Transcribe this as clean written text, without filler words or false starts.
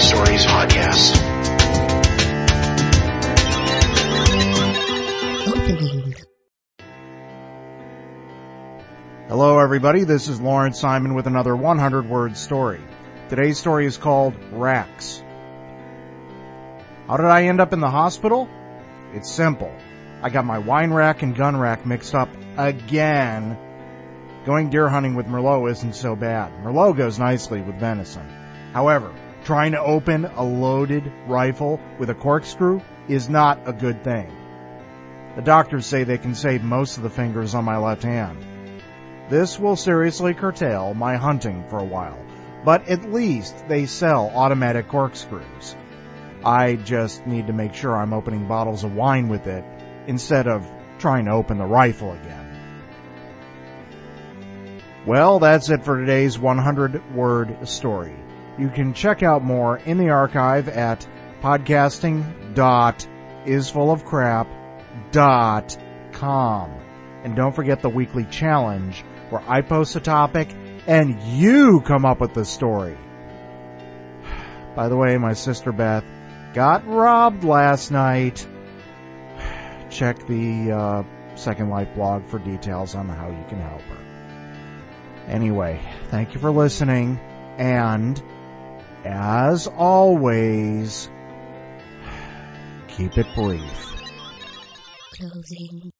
Stories podcast. Hello everybody, this is Lawrence Simon with another 100-word story. Today's story is called Racks. How did I end up in the hospital? It's simple. I got my wine rack and gun rack mixed up again. Going deer hunting with Merlot isn't so bad. Merlot goes nicely with venison. However, trying to open a loaded rifle with a corkscrew is not a good thing. The doctors say they can save most of the fingers on my left hand. This will seriously curtail my hunting for a while, but at least they sell automatic corkscrews. I just need to make sure I'm opening bottles of wine with it instead of trying to open the rifle again. Well, that's it for today's 100-word story. You can check out more in the archive at podcasting.isfullofcrap.com. And don't forget the weekly challenge where I post a topic and you come up with the story. By the way, my sister Beth got robbed last night. Check the Second Life blog for details on how you can help her. Anyway, thank you for listening, and as always, keep it brief. Closing.